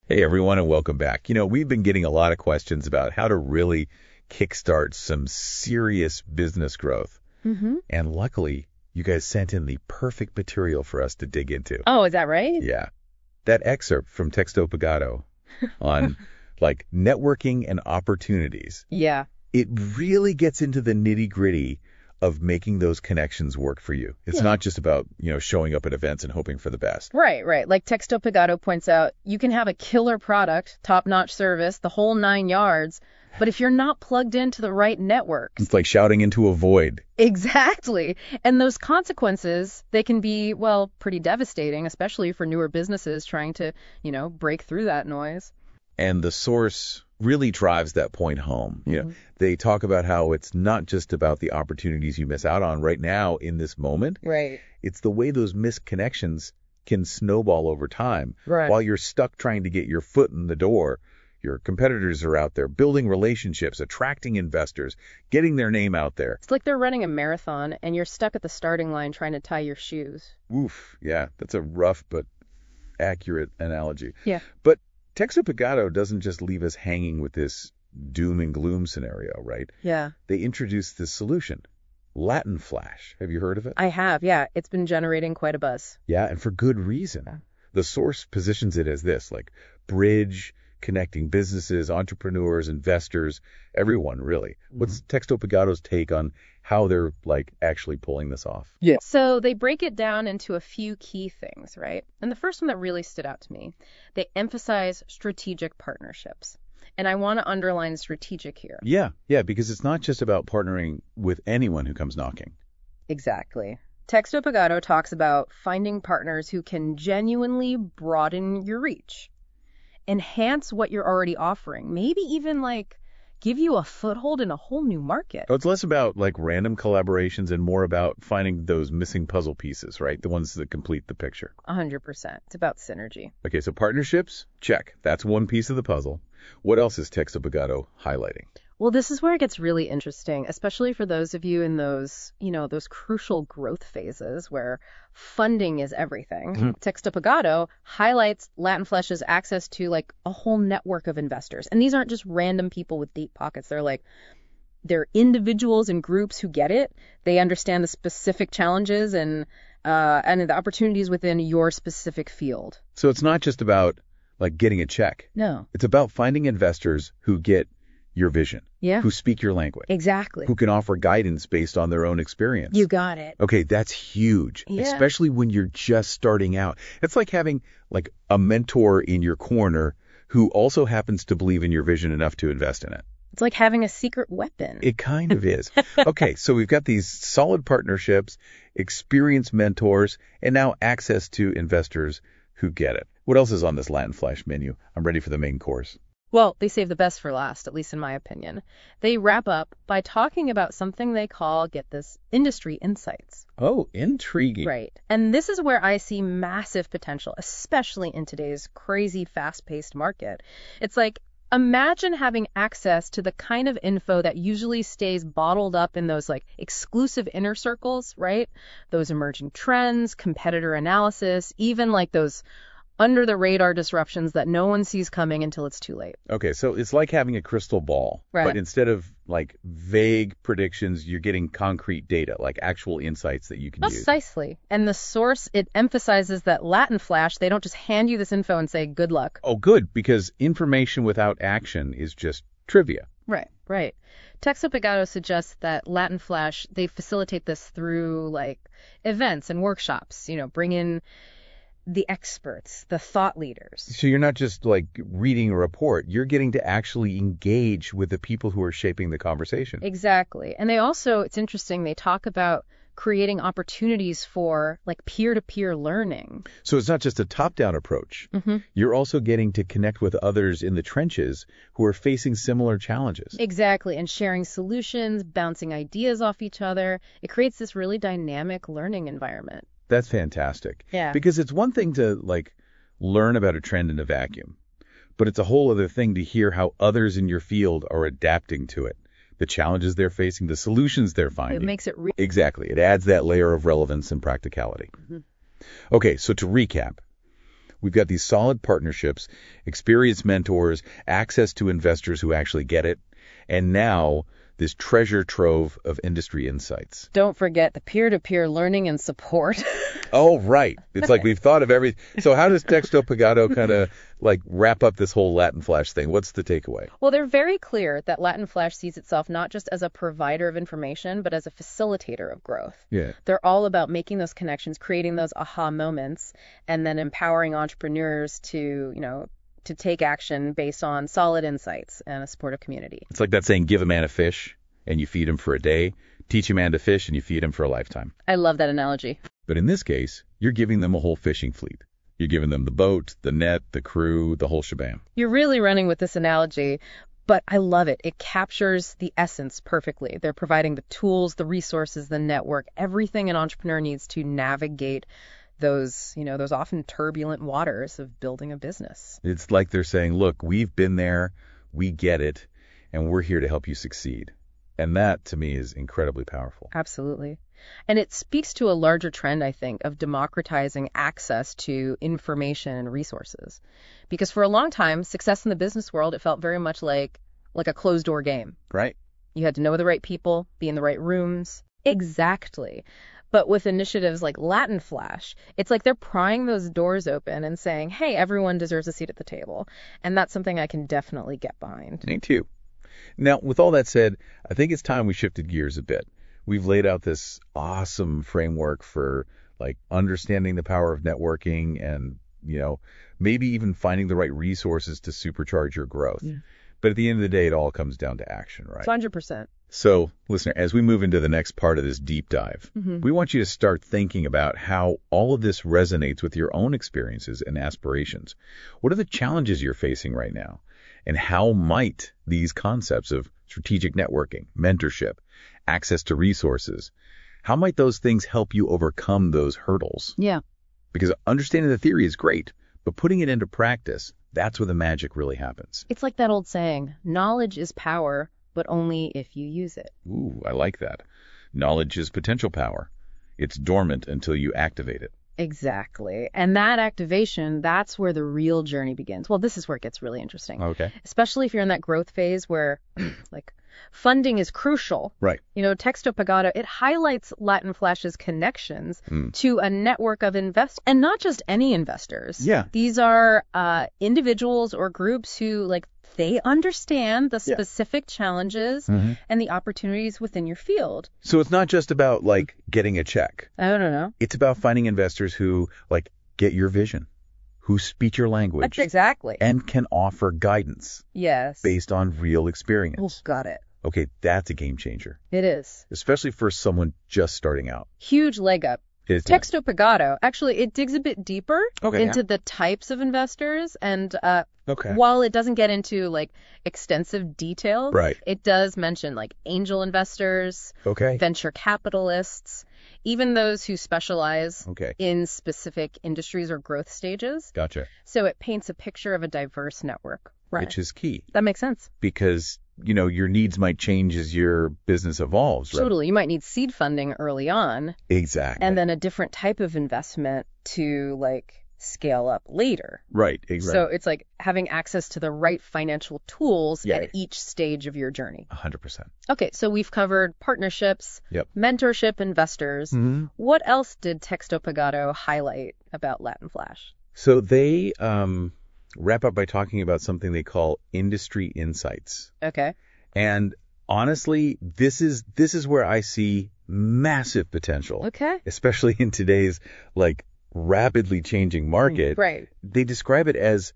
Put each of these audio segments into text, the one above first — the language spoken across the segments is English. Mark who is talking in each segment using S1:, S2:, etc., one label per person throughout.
S1: Hey, everyone, and welcome back. We've been getting a lot of questions about how to really kickstart some serious business growth.
S2: Mm-hmm.
S1: And luckily, you guys sent in the perfect material for us to dig into.
S2: Oh, is that right?
S1: Yeah. That excerpt from Texto Pagado on networking and opportunities.
S2: Yeah.
S1: It really gets into the nitty-gritty of making those connections work for you. It's not just about, showing up at events and hoping for the best.
S2: Right. Like Texto Pagado points out, you can have a killer product, top-notch service, the whole 9 yards, but if you're not plugged into the right networks.
S1: It's like shouting into a void.
S2: Exactly. And those consequences, they can be, pretty devastating, especially for newer businesses trying to, break through that noise.
S1: And the source really drives that point home.
S2: Mm-hmm.
S1: They talk about how it's not just about the opportunities you miss out on right now in this moment.
S2: Right.
S1: It's the way those missed connections can snowball over time.
S2: Right.
S1: While you're stuck trying to get your foot in the door, your competitors are out there building relationships, attracting investors, getting their name out there.
S2: It's like they're running a marathon and you're stuck at the starting line trying to tie your shoes.
S1: Oof. Yeah, that's a rough but accurate analogy.
S2: Yeah.
S1: But Texto Pagado doesn't just leave us hanging with this doom and gloom scenario, right?
S2: Yeah.
S1: They introduced this solution, Latin Flash. Have you heard of it?
S2: I have, yeah. It's been generating quite a buzz.
S1: Yeah, and for good reason. The source positions it as this, bridge, connecting businesses, entrepreneurs, investors, everyone really. What's Texto Pagado's take on how they're actually pulling this off?
S2: Yeah. So they break it down into a few key things, right? And the first one that really stood out to me, they emphasize strategic partnerships. And I want to underline strategic here.
S1: Yeah, because it's not just about partnering with anyone who comes knocking.
S2: Exactly. Texto Pagado talks about finding partners who can genuinely broaden your reach, enhance what you're already offering, maybe even give you a foothold in a whole new market.
S1: Oh, it's less about random collaborations and more about finding those missing puzzle pieces, right? The ones that complete the picture.
S2: 100%. It's about synergy.
S1: Okay, so partnerships, check. That's one piece of the puzzle. What else is Texto Pagado highlighting?
S2: Well, this is where it gets really interesting, especially for those of you in those, those crucial growth phases where funding is everything.
S1: Mm-hmm.
S2: Texto Pagado highlights Latin Flash's access to a whole network of investors. And these aren't just random people with deep pockets. They're individuals and groups who get it. They understand the specific challenges and the opportunities within your specific field.
S1: So it's not just about getting a check.
S2: No.
S1: It's about finding investors who get your vision.
S2: Yeah.
S1: Who speak your language.
S2: Exactly.
S1: Who can offer guidance based on their own experience.
S2: You got it.
S1: Okay, that's huge.
S2: Yeah.
S1: Especially when you're just starting out. It's like having a mentor in your corner who also happens to believe in your vision enough to invest in it.
S2: It's like having a secret weapon.
S1: It kind of is. Okay, so we've got these solid partnerships, experienced mentors, and now access to investors who get it. What else is on this Latin Flash menu? I'm ready for the main course.
S2: Well, they save the best for last, at least in my opinion. They wrap up by talking about something they call, get this, industry insights.
S1: Oh, intriguing.
S2: Right. And this is where I see massive potential, especially in today's crazy fast-paced market. It's imagine having access to the kind of info that usually stays bottled up in those exclusive inner circles, right? Those emerging trends, competitor analysis, even those under the radar disruptions that no one sees coming until it's too late.
S1: Okay, so it's like having a crystal ball,
S2: right?
S1: But instead of vague predictions, you're getting concrete data, actual insights that you can use.
S2: Precisely. And the source, it emphasizes that Latin Flash, they don't just hand you this info and say, good luck.
S1: Oh, good, because information without action is just trivia.
S2: Right. Texto Pagado suggests that Latin Flash, they facilitate this through events and workshops, bring in the experts, the thought leaders.
S1: So you're not just reading a report. You're getting to actually engage with the people who are shaping the conversation.
S2: Exactly. And they also, it's interesting, they talk about creating opportunities for peer-to-peer learning.
S1: So it's not just a top-down approach.
S2: Mm-hmm.
S1: You're also getting to connect with others in the trenches who are facing similar challenges.
S2: Exactly. And sharing solutions, bouncing ideas off each other. It creates this really dynamic learning environment.
S1: That's fantastic.
S2: Yeah.
S1: Because it's one thing to learn about a trend in a vacuum, but it's a whole other thing to hear how others in your field are adapting to it. The challenges they're facing, the solutions they're finding.
S2: It makes it
S1: Exactly. It adds that layer of relevance and practicality.
S2: Mm-hmm.
S1: Okay, so to recap, We've got these solid partnerships, experienced mentors, access to investors who actually get it, and now this treasure trove of industry insights.
S2: Don't forget the peer-to-peer learning and support.
S1: Oh, right. It's like we've thought of everything. So how does Texto Pagado kind of like wrap up this whole Latin Flash thing? What's the takeaway?
S2: Well, they're very clear that Latin Flash sees itself not just as a provider of information, but as a facilitator of growth.
S1: Yeah.
S2: They're all about making those connections, creating those aha moments, and then empowering entrepreneurs to, to take action based on solid insights and a supportive community.
S1: It's like that saying, give a man a fish and you feed him for a day. Teach a man to fish and you feed him for a lifetime.
S2: I love that analogy.
S1: But in this case, you're giving them a whole fishing fleet. You're giving them the boat, the net, the crew, the whole shebang.
S2: You're really running with this analogy, but I love it. It captures the essence perfectly. They're providing the tools, the resources, the network, everything an entrepreneur needs to navigate those often turbulent waters of building a business.
S1: It's like they're saying, look, we've been there, we get it, and we're here to help you succeed. And that, to me, is incredibly powerful.
S2: Absolutely. And it speaks to a larger trend, I think, of democratizing access to information and resources. Because for a long time, success in the business world, it felt very much like a closed-door game.
S1: Right.
S2: You had to know the right people, be in the right rooms. Exactly. But with initiatives like Latin Flash, it's like they're prying those doors open and saying, hey, everyone deserves a seat at the table. And that's something I can definitely get behind.
S1: Me too. Now, with all that said, I think it's time we shifted gears a bit. We've laid out this awesome framework for like understanding the power of networking and, maybe even finding the right resources to supercharge your growth. Yeah. But at the end of the day, it all comes down to action, right?
S2: 100%.
S1: So, listener, as we move into the next part of this deep dive, we want you to start thinking about how all of this resonates with your own experiences and aspirations. What are the challenges you're facing right now? And how might these concepts of strategic networking, mentorship, access to resources, how might those things help you overcome those hurdles?
S2: Yeah.
S1: Because understanding the theory is great, but putting it into practice, that's where the magic really happens.
S2: It's like that old saying, knowledge is power, but only if you use it.
S1: Ooh, I like that. Knowledge is potential power. It's dormant until you activate it.
S2: Exactly. And that activation, that's where the real journey begins. Well, this is where it gets really interesting.
S1: Okay.
S2: Especially if you're in that growth phase where funding is crucial.
S1: Right.
S2: Texto Pagado, it highlights Latin Flash's connections to a network of investors, and not just any investors.
S1: Yeah.
S2: These are individuals or groups who they understand the specific challenges and the opportunities within your field.
S1: So it's not just about getting a check.
S2: I don't know.
S1: It's about finding investors who get your vision, who speak your language.
S2: Exactly.
S1: And can offer guidance.
S2: Yes.
S1: Based on real experience.
S2: Oh, got it.
S1: Okay, that's a game changer.
S2: It is.
S1: Especially for someone just starting out.
S2: Huge leg up. Texto Pagado, actually, it digs a bit deeper into the types of investors. And while it doesn't get into extensive detail, it does mention angel investors, venture capitalists, even those who specialize in specific industries or growth stages.
S1: Gotcha.
S2: So it paints a picture of a diverse network. Right.
S1: Which is key.
S2: That makes sense.
S1: Because, your needs might change as your business evolves. Right?
S2: Totally. You might need seed funding early on.
S1: Exactly.
S2: And then a different type of investment to scale up later.
S1: Right. Exactly.
S2: So it's having access to the right financial tools at each stage of your journey.
S1: 100%.
S2: Okay. So we've covered partnerships, mentorship, investors.
S1: Mm-hmm.
S2: What else did Texto Pagado highlight about Latin Flash?
S1: So they wrap up by talking about something they call industry insights.
S2: Okay.
S1: And honestly, this is where I see massive potential.
S2: Okay.
S1: Especially in today's rapidly changing market.
S2: Right.
S1: They describe it as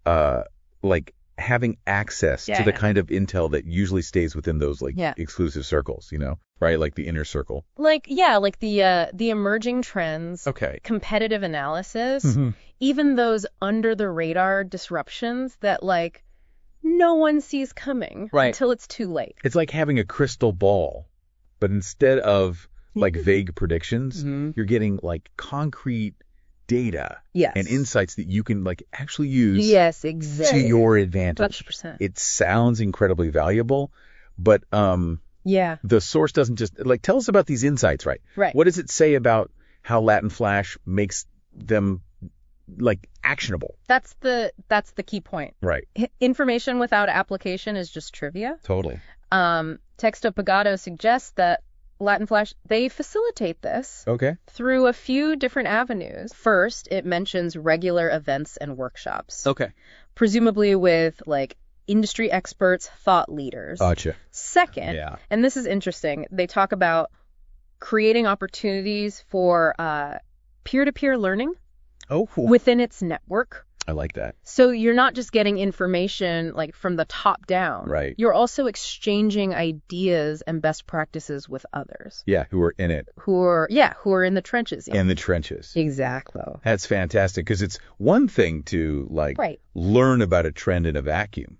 S1: having access to the kind of intel that usually stays within those exclusive circles, right? Like the inner circle.
S2: The emerging trends, competitive analysis, even those under the radar disruptions that no one sees coming until it's too late.
S1: It's like having a crystal ball, but instead of vague predictions, you're getting concrete data and insights that you can actually use to your advantage.
S2: 100%.
S1: It sounds incredibly valuable, but the source doesn't just tell us about these insights, right?
S2: Right.
S1: What does it say about how Latin Flash makes them like actionable.
S2: That's the key point.
S1: Right.
S2: Information without application is just trivia.
S1: Totally.
S2: Texto Pagado suggests that Latin Flash, they facilitate this
S1: Okay.
S2: through a few different avenues. First, it mentions regular events and workshops,
S1: Okay.
S2: presumably with like industry experts, thought leaders.
S1: Gotcha.
S2: Second,
S1: Yeah.
S2: and this is interesting, they talk about creating opportunities for peer-to-peer learning
S1: Oh, cool.
S2: within its network.
S1: I like that.
S2: So you're not just getting information like from the top down.
S1: Right.
S2: You're also exchanging ideas and best practices with others
S1: Yeah, who are in it,
S2: who are in the trenches.
S1: in the trenches.
S2: Exactly.
S1: That's fantastic because it's one thing to like
S2: Right.
S1: learn about a trend in a vacuum,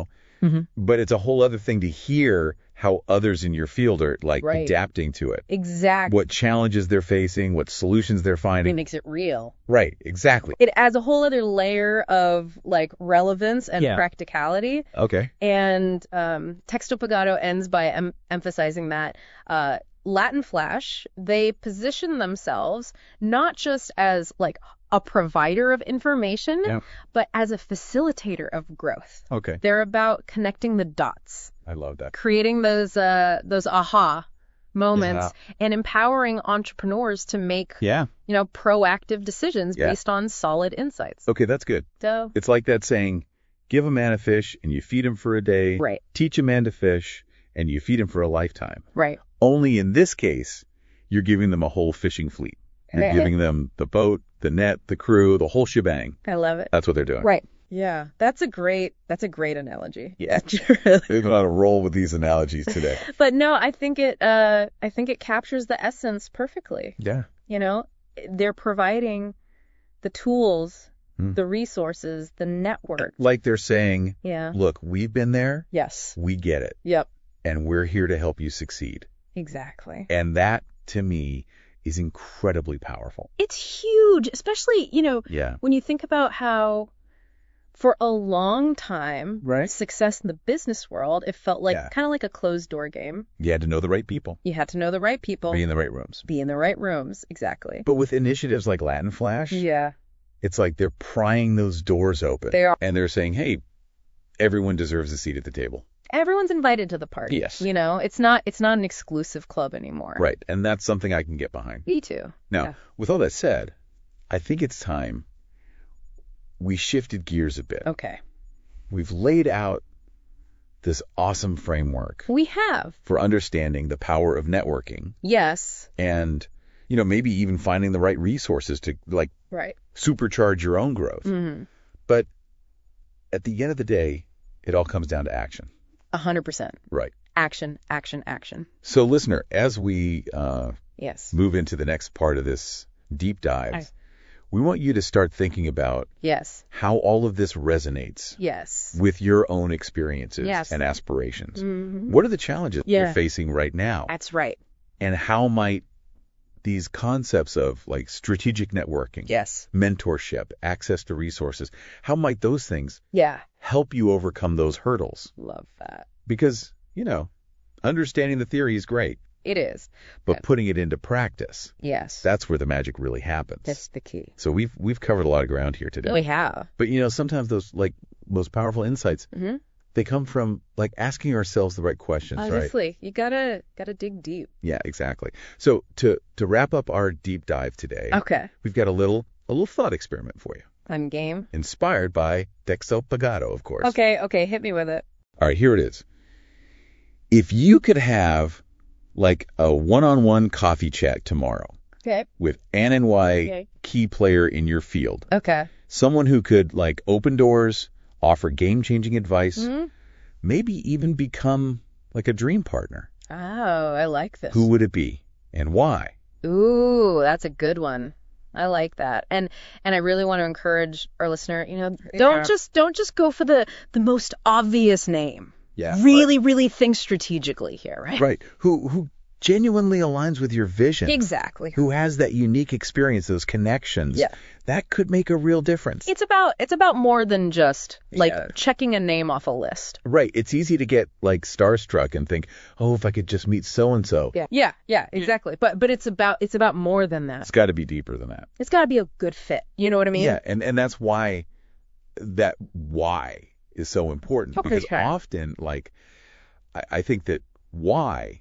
S1: but it's a whole other thing to hear how others in your field are like
S2: Right.
S1: adapting to it.
S2: Exactly.
S1: What challenges they're facing, what solutions they're
S2: It
S1: finding.
S2: makes it real.
S1: Right, exactly.
S2: It adds a whole other layer of like relevance and
S1: Yeah.
S2: practicality.
S1: Okay.
S2: And Texto Pagado ends by emphasizing that Latin Flash, they position themselves not just as like a provider of information,
S1: Yeah.
S2: but as a facilitator of growth.
S1: Okay.
S2: They're about connecting the dots,
S1: I love that.
S2: creating those aha moments, and empowering entrepreneurs to make
S1: Yeah.
S2: proactive decisions
S1: Yeah.
S2: based on solid insights.
S1: Okay, that's good.
S2: So,
S1: It's like that saying, give a man a fish and you feed him for a day.
S2: right,
S1: Teach a man to fish and you feed him for a lifetime.
S2: right.
S1: Only in this case, you're giving them a whole fishing fleet. You're giving them the boat, the net, the crew, the whole shebang.
S2: I love it.
S1: That's what they're doing.
S2: Right. Yeah, that's a great analogy.
S1: Yeah.
S2: Really.
S1: They're going to roll with these analogies today.
S2: But no, I think it captures the essence perfectly.
S1: Yeah.
S2: They're providing the tools,
S1: Hmm.
S2: the resources, the network.
S1: Like they're saying,
S2: Yeah.
S1: look, we've been there,
S2: Yes.
S1: we get it,
S2: Yep.
S1: and we're here to help you succeed.
S2: Exactly.
S1: And that, to me, is incredibly powerful.
S2: It's huge, especially,
S1: Yeah.
S2: when you think about how for a long time,
S1: Right.
S2: success in the business world, it felt like
S1: Yeah.
S2: kind of like a closed door game.
S1: You had to know the right people,
S2: You had to know the right people,
S1: be in the right rooms.
S2: be in the right rooms. Exactly.
S1: But with initiatives like Latin Flash,
S2: Yeah,
S1: it's like they're prying those doors open.
S2: they are.
S1: And they're saying, hey, everyone deserves a seat at the table.
S2: Everyone's invited to the party.
S1: Yes.
S2: It's not an exclusive club anymore.
S1: Right. And that's something I can get behind.
S2: Me too.
S1: Now,
S2: Yeah.
S1: with all that said, I think it's time we shifted gears a bit.
S2: Okay.
S1: We've laid out this awesome framework
S2: We have.
S1: for understanding the power of networking
S2: Yes.
S1: and, maybe even finding the right resources to like
S2: Right.
S1: supercharge your own growth.
S2: Mm-hmm.
S1: But at the end of the day, it all comes down to action.
S2: 100%.
S1: Right.
S2: Action, action, action.
S1: So, listener, as we
S2: Yes.
S1: move into the next part of this deep dive, we want you to start thinking about
S2: Yes.
S1: how all of this resonates
S2: Yes.
S1: with your own experiences
S2: Yes.
S1: and aspirations.
S2: Mm-hmm.
S1: What are the challenges
S2: Yeah.
S1: you're facing right now?
S2: That's right.
S1: And how might these concepts of like strategic networking,
S2: Yes.
S1: mentorship, access to resources, how might those things
S2: Yeah.
S1: help you overcome those hurdles?
S2: Love that.
S1: Because, understanding the theory is great,
S2: It is.
S1: but putting it into practice,
S2: Yes.
S1: that's where the magic really happens.
S2: That's the key.
S1: So we've covered a lot of ground here today.
S2: We have.
S1: But sometimes those like most powerful insights,
S2: Mm-hmm.
S1: they come from like asking ourselves the right questions, right?
S2: Obviously, you gotta dig deep.
S1: Yeah, exactly. So to wrap up our deep dive today,
S2: Okay.
S1: we've got a little thought experiment for you,
S2: I'm game.
S1: inspired by Texto Pagado, of course.
S2: Okay. Hit me with it.
S1: All right, here it is. If you could have like a one-on-one coffee chat tomorrow
S2: Okay.
S1: with an NY
S2: Okay.
S1: key player in your field,
S2: Okay.
S1: someone who could like open doors, offer game-changing advice,
S2: Mm-hmm.
S1: maybe even become like a dream partner,
S2: Oh, I like this.
S1: who would it be and why?
S2: Ooh, that's a good one. I like that. And I really want to encourage our listener, don't just go for the most obvious name.
S1: Yeah.
S2: Really think strategically here, right?
S1: Right. Who genuinely aligns with your vision,
S2: Exactly.
S1: who has that unique experience, those connections,
S2: Yeah.
S1: that could make a real difference.
S2: It's about more than just like
S1: Yeah.
S2: checking a name off a list.
S1: Right. It's easy to get like starstruck and think, oh, if I could just meet so-and-so.
S2: Yeah, exactly. But it's about more than that.
S1: It's got to be deeper than that.
S2: It's got to be a good fit. You know what I mean?
S1: Yeah, and that's why that why is so important.
S2: Okay.
S1: Because often, like, I think that why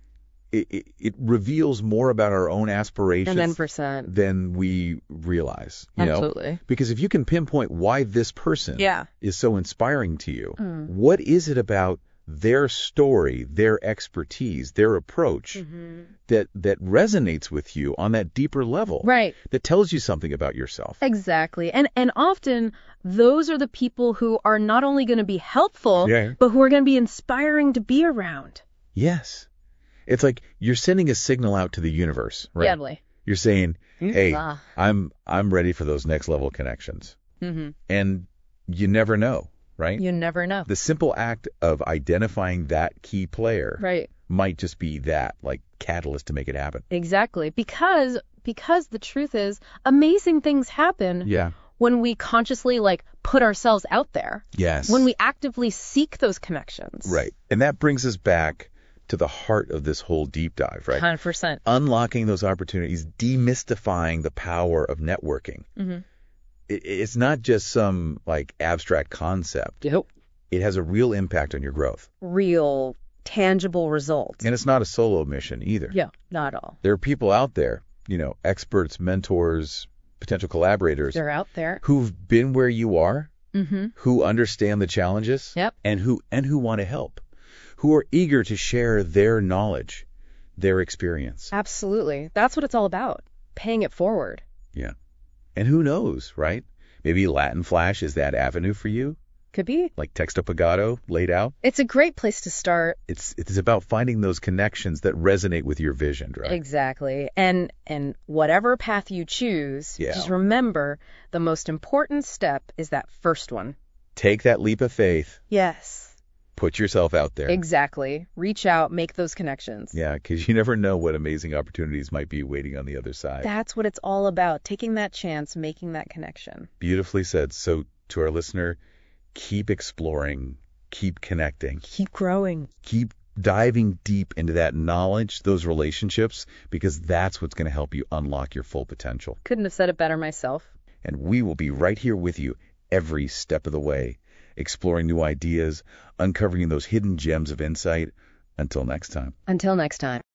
S1: it reveals more about our own aspirations
S2: And then percent.
S1: than we realize. You know?
S2: Absolutely.
S1: Because if you can pinpoint why this person
S2: Yeah.
S1: is so inspiring to you, what is it about their story, their expertise, their approach that resonates with you on that deeper level?
S2: Right.
S1: That tells you something about yourself.
S2: Exactly. And often those are the people who are not only going to be helpful,
S1: Yeah.
S2: but who are going to be inspiring to be around.
S1: Yes. It's like you're sending a signal out to the universe, right?
S2: Deadly.
S1: You're saying, hey,
S2: Ah.
S1: I'm ready for those next level connections.
S2: Mm-hmm.
S1: And you never know, right?
S2: You never know.
S1: The simple act of identifying that key player
S2: Right.
S1: might just be that, like, catalyst to make it happen.
S2: Exactly. Because the truth is, amazing things happen
S1: Yeah.
S2: when we consciously like put ourselves out there.
S1: Yes.
S2: When we actively seek those connections.
S1: Right. And that brings us back to the heart of this whole deep dive, right?
S2: 100%.
S1: Unlocking those opportunities, demystifying the power of networking.
S2: Mm-hmm.
S1: It's not just some, like, abstract concept.
S2: Yep.
S1: It has a real impact on your growth.
S2: Real, tangible results.
S1: And it's not a solo mission either.
S2: Yeah, not at all.
S1: There are people out there, experts, mentors, potential collaborators
S2: They're out there.
S1: who've been where you are,
S2: Mm-hmm.
S1: who understand the challenges,
S2: Yep.
S1: and who want to help, who are eager to share their knowledge, their experience.
S2: Absolutely. That's what it's all about. Paying it forward.
S1: Yeah. And who knows, right? Maybe Latin Flash is that avenue for you,
S2: Could be.
S1: like Texto Pagado laid out.
S2: It's a great place to start.
S1: It's about finding those connections that resonate with your vision, right?
S2: Exactly. And whatever path you choose,
S1: Yeah.
S2: just remember the most important step is that first one.
S1: Take that leap of faith.
S2: Yes.
S1: Put yourself out there.
S2: Exactly. Reach out, make those connections.
S1: Yeah, because you never know what amazing opportunities might be waiting on the other side.
S2: That's what it's all about. Taking that chance, making that connection.
S1: Beautifully said. So to our listener, keep exploring, keep connecting,
S2: Keep growing.
S1: keep diving deep into that knowledge, those relationships, because that's what's going to help you unlock your full potential.
S2: Couldn't have said it better myself.
S1: And we will be right here with you every step of the way, exploring new ideas, uncovering those hidden gems of insight. Until next time.
S2: Until next time.